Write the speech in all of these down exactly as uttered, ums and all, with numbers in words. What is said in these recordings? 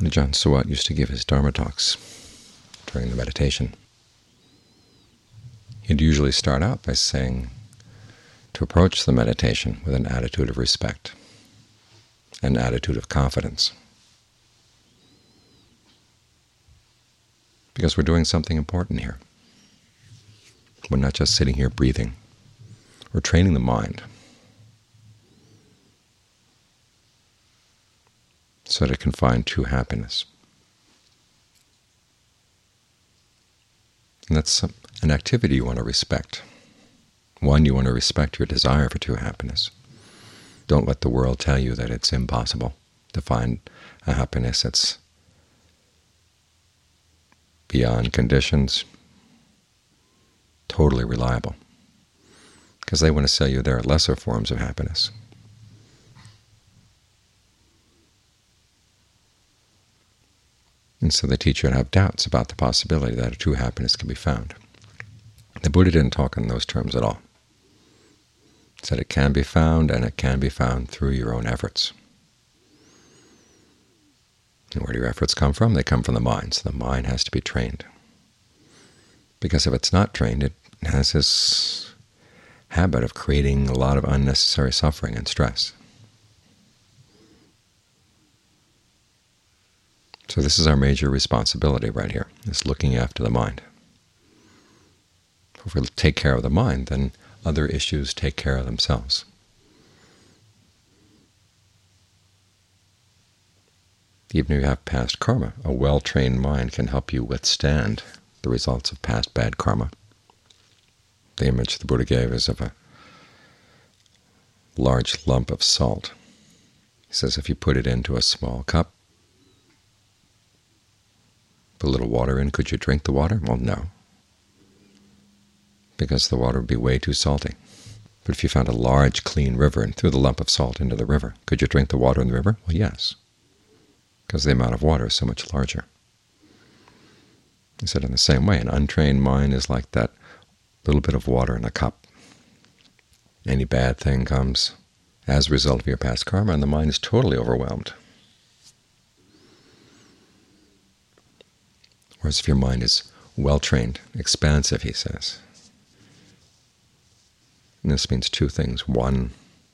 Ajahn Suwat used to give his Dharma talks during the meditation. He'd usually start out by saying to approach the meditation with an attitude of respect, an attitude of confidence, because we're doing something important here. We're not just sitting here breathing. We're training the mind so that it can find true happiness. And that's an activity you want to respect. One, you want to respect your desire for true happiness. Don't let the world tell you that it's impossible to find a happiness that's beyond conditions, totally reliable, because they want to sell you there are lesser forms of happiness. And so they teach you to have doubts about the possibility that a true happiness can be found. The Buddha didn't talk in those terms at all. He said it can be found, and it can be found through your own efforts. And where do your efforts come from? They come from the mind. So the mind has to be trained. Because if it's not trained, it has this habit of creating a lot of unnecessary suffering and stress. So this is our major responsibility right here, is looking after the mind. If we take care of the mind, then other issues take care of themselves. Even if you have past karma, a well-trained mind can help you withstand the results of past bad karma. The image the Buddha gave is of a large lump of salt. He says if you put it into a small cup, put a little water in, could you drink the water? Well, no, because the water would be way too salty. But if you found a large, clean river and threw the lump of salt into the river, could you drink the water in the river? Well, yes, because the amount of water is so much larger. He said in the same way, an untrained mind is like that little bit of water in a cup. Any bad thing comes as a result of your past karma, and the mind is totally overwhelmed. Whereas if your mind is well-trained, expansive, he says, and this means two things. One,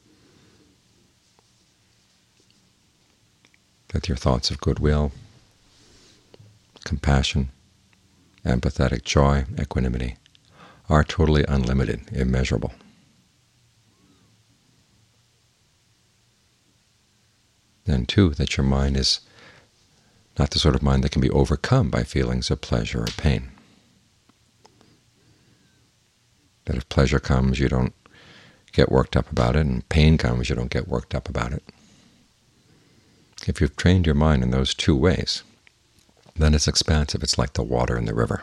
that your thoughts of goodwill, compassion, empathetic joy, equanimity are totally unlimited, immeasurable. Then two, that your mind is not the sort of mind that can be overcome by feelings of pleasure or pain. That if pleasure comes, you don't get worked up about it, and pain comes, you don't get worked up about it. If you've trained your mind in those two ways, then it's expansive. It's like the water in the river.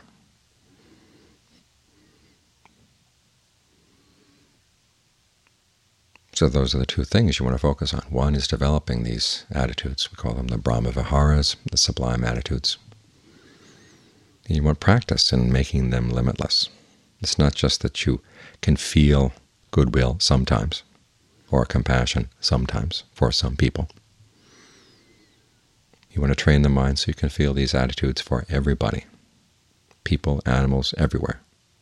So those are the two things you want to focus on. One is developing these attitudes. We call them the Brahma Viharas, the sublime attitudes. And you want practice in making them limitless. It's not just that you can feel goodwill sometimes, or compassion sometimes for some people. You want to train the mind so you can feel these attitudes for everybody, people, animals, everywhere.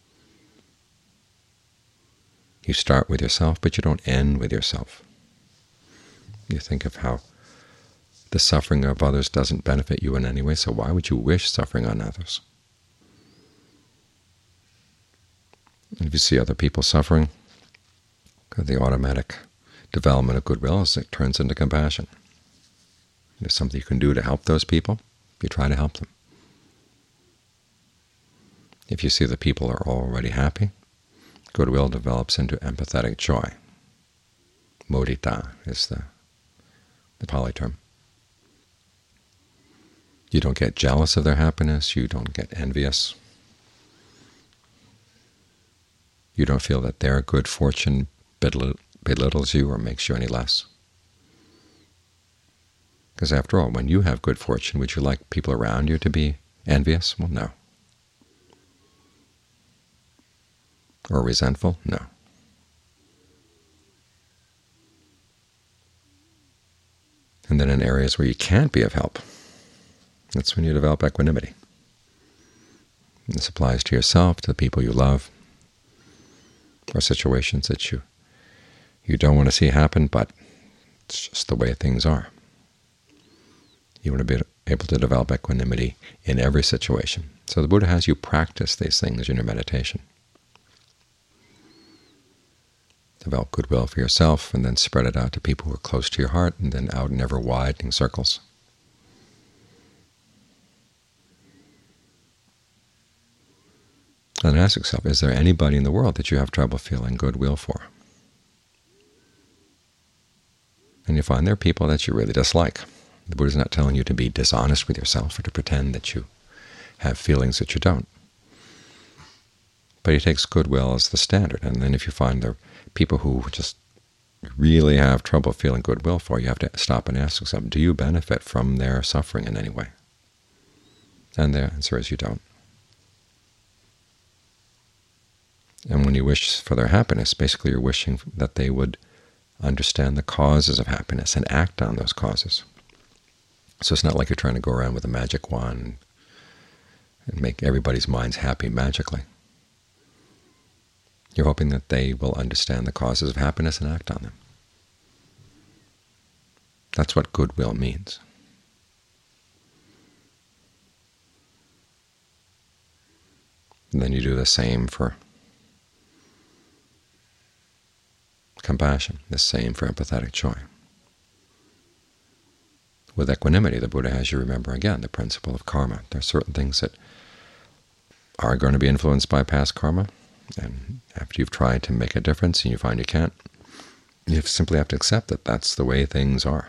You start with yourself, but you don't end with yourself. You think of how the suffering of others doesn't benefit you in any way, so why would you wish suffering on others? And if you see other people suffering, the automatic development of goodwill is it turns into compassion. There's something you can do to help those people, you try to help them. If you see that people are already happy, goodwill develops into empathetic joy. Mudita is the, the Pali term. You don't get jealous of their happiness, you don't get envious. You don't feel that their good fortune belittles you or makes you any less. Because after all, when you have good fortune, would you like people around you to be envious? Well, no. Or resentful? No. And then in areas where you can't be of help, That's when you develop equanimity. This applies to yourself, to the people you love, or situations that you, you don't want to see happen, but it's just the way things are. You want to be able to develop equanimity in every situation. So the Buddha has you practice these things in your meditation. Develop goodwill for yourself, and then spread it out to people who are close to your heart, and then out in ever-widening circles. And then ask yourself, is there anybody in the world that you have trouble feeling goodwill for? And you find there are people that you really dislike. The Buddha is not telling you to be dishonest with yourself or to pretend that you have feelings that you don't. But he takes goodwill as the standard. And then if you find there are people who just really have trouble feeling goodwill for, you have to stop and ask yourself, do you benefit from their suffering in any way? And the answer is you don't. And when you wish for their happiness, basically you're wishing that they would understand the causes of happiness and act on those causes. So it's not like you're trying to go around with a magic wand and make everybody's minds happy magically. You're hoping that they will understand the causes of happiness and act on them. That's what goodwill means. And then you do the same for compassion, the same for empathetic joy. With equanimity, the Buddha has you remember again the principle of karma. There are certain things that are going to be influenced by past karma, and after you've tried to make a difference and you find you can't, you simply have to accept that that's the way things are.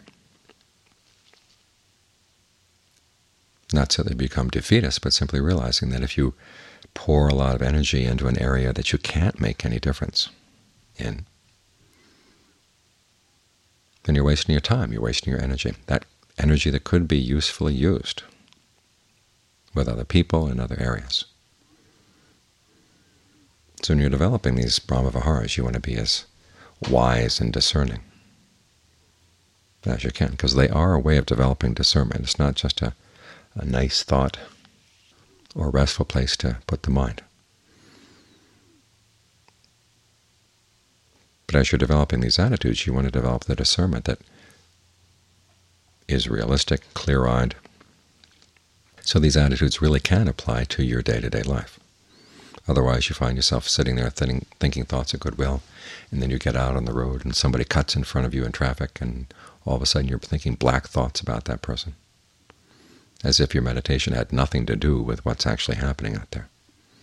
Not so that you become defeatist, but simply realizing that if you pour a lot of energy into an area that you can't make any difference in, then you're wasting your time, you're wasting your energy, that energy that could be usefully used with other people in other areas. So when you're developing these Brahma-viharas, you want to be as wise and discerning as you can, because they are a way of developing discernment. It's not just a, a nice thought or a restful place to put the mind. But as you're developing these attitudes, you want to develop the discernment that is realistic, clear-eyed, so these attitudes really can apply to your day-to-day life. Otherwise, you find yourself sitting there thinking, thinking thoughts of goodwill, and then you get out on the road and somebody cuts in front of you in traffic, and all of a sudden you're thinking black thoughts about that person, as if your meditation had nothing to do with what's actually happening out there.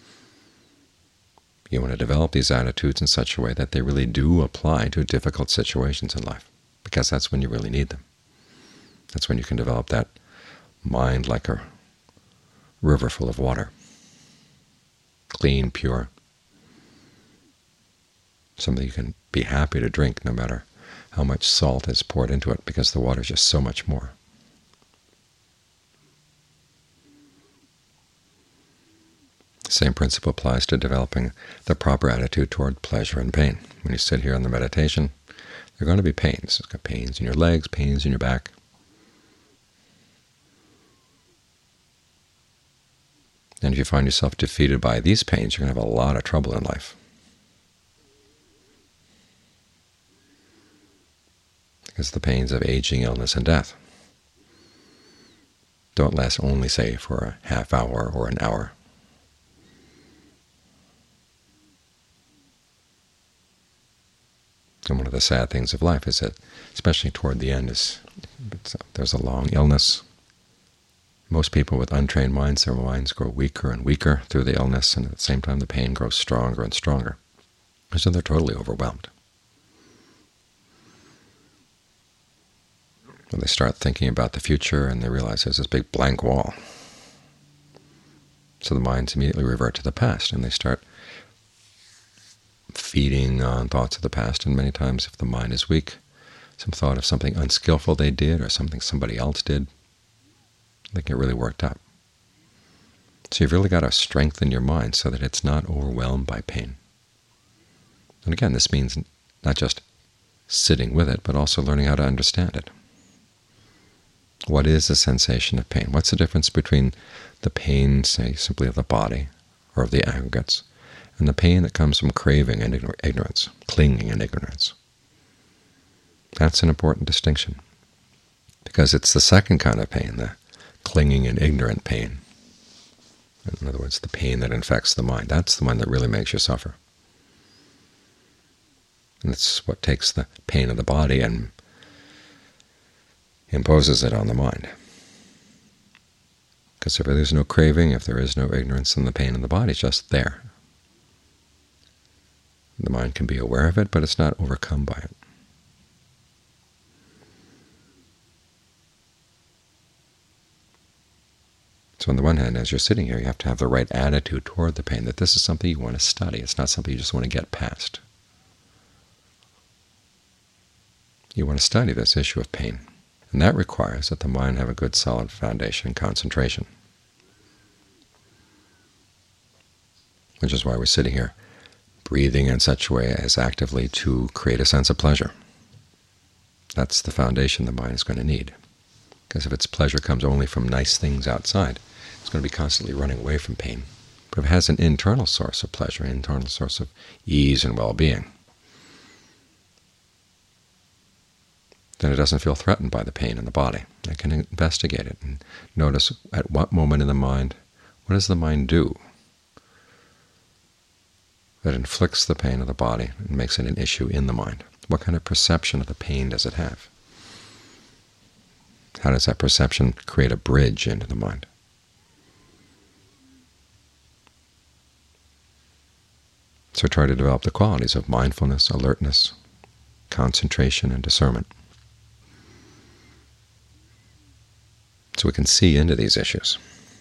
You want to develop these attitudes in such a way that they really do apply to difficult situations in life, because that's when you really need them. That's when you can develop that mind like a river full of water, clean, pure, something you can be happy to drink no matter how much salt is poured into it, because the water is just so much more. The same principle applies to developing the proper attitude toward pleasure and pain. When you sit here in the meditation, there are going to be pains. There's got pains in your legs, pains in your back. And if you find yourself defeated by these pains, you're going to have a lot of trouble in life. Because the pains of aging, illness, and death don't last only, say, for a half hour or an hour. And one of the sad things of life is that, especially toward the end, is there's a long illness. Most people with untrained minds, their minds grow weaker and weaker through the illness, and at the same time the pain grows stronger and stronger. So they're totally overwhelmed. When they start thinking about the future and they realize there's this big blank wall, so the minds immediately revert to the past, and they start feeding on thoughts of the past. And many times, if the mind is weak, some thought of something unskillful they did or something somebody else did, they get really worked up. So you've really got to strengthen your mind so that it's not overwhelmed by pain. And again, this means not just sitting with it, but also learning how to understand it. What is the sensation of pain? What's the difference between the pain, say, simply of the body or of the aggregates, and the pain that comes from craving and ignorance, clinging and ignorance? That's an important distinction, because it's the second kind of pain, the clinging and ignorant pain. In other words, the pain that infects the mind. That's the one that really makes you suffer. And it's what takes the pain of the body and imposes it on the mind. Because if there is no craving, if there is no ignorance, then the pain in the body is just there. The mind can be aware of it, but it's not overcome by it. So on the one hand, as you're sitting here, you have to have the right attitude toward the pain, that this is something you want to study. It's not something you just want to get past. You want to study this issue of pain. And that requires that the mind have a good solid foundation and concentration, which is why we're sitting here breathing in such a way as actively to create a sense of pleasure. That's the foundation the mind is going to need, because if its pleasure comes only from nice things outside, it's going to be constantly running away from pain. But if it has an internal source of pleasure, an internal source of ease and well-being, then it doesn't feel threatened by the pain in the body. It can investigate it and notice at what moment in the mind, what does the mind do that inflicts the pain of the body and makes it an issue in the mind? What kind of perception of the pain does it have? How does that perception create a bridge into the mind? So try to develop the qualities of mindfulness, alertness, concentration, and discernment, so we can see into these issues.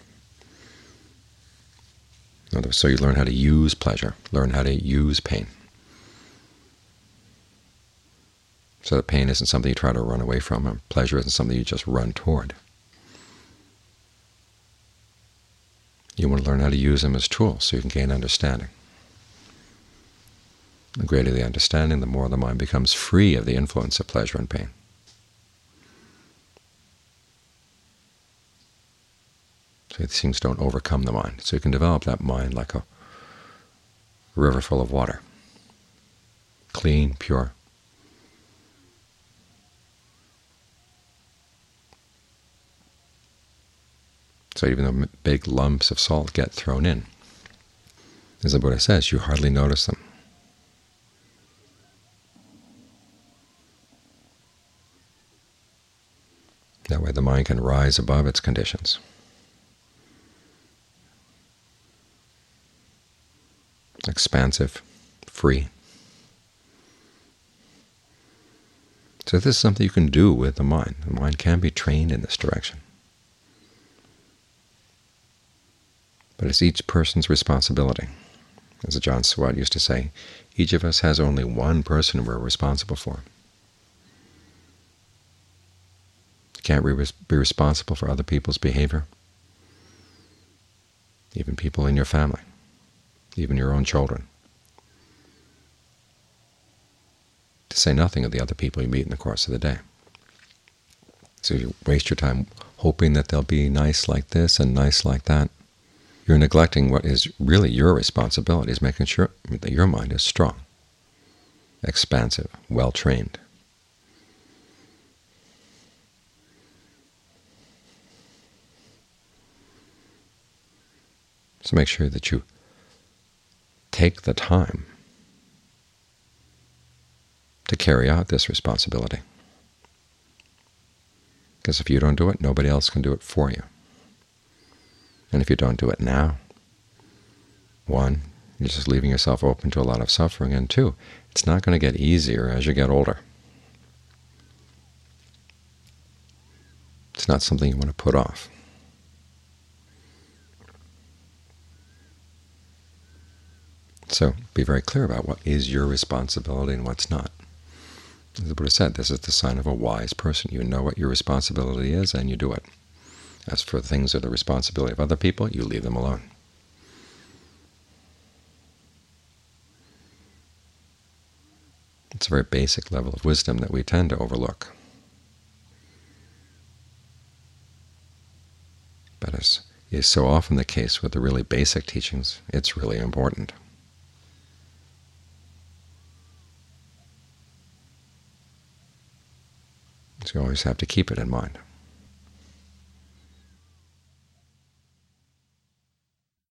In other words, so you learn how to use pleasure, learn how to use pain. So that pain isn't something you try to run away from, and pleasure isn't something you just run toward. You want to learn how to use them as tools so you can gain understanding. The greater the understanding, the more the mind becomes free of the influence of pleasure and pain. So these things don't overcome the mind. So you can develop that mind like a river full of water, clean, pure. So even though big lumps of salt get thrown in, as the Buddha says, you hardly notice them. That way the mind can rise above its conditions. Expansive, free. So this is something you can do with the mind. The mind can be trained in this direction. But it's each person's responsibility. As Ajaan Suwat used to say, each of us has only one person we're responsible for. You can't be responsible for other people's behavior, even people in your family, even your own children, to say nothing of the other people you meet in the course of the day. So you waste your time hoping that they'll be nice like this and nice like that. You're neglecting what is really your responsibility, is making sure that your mind is strong, expansive, well-trained. So make sure that you take the time to carry out this responsibility. Because if you don't do it, nobody else can do it for you. And if you don't do it now, one, you're just leaving yourself open to a lot of suffering, and two, it's not going to get easier as you get older. It's not something you want to put off. So be very clear about what is your responsibility and what's not. As the Buddha said, this is the sign of a wise person. You know what your responsibility is, and you do it. As for things that are the responsibility of other people, you leave them alone. It's a very basic level of wisdom that we tend to overlook. as is so often the case with the really basic teachings, it's really important. So you always have to keep it in mind.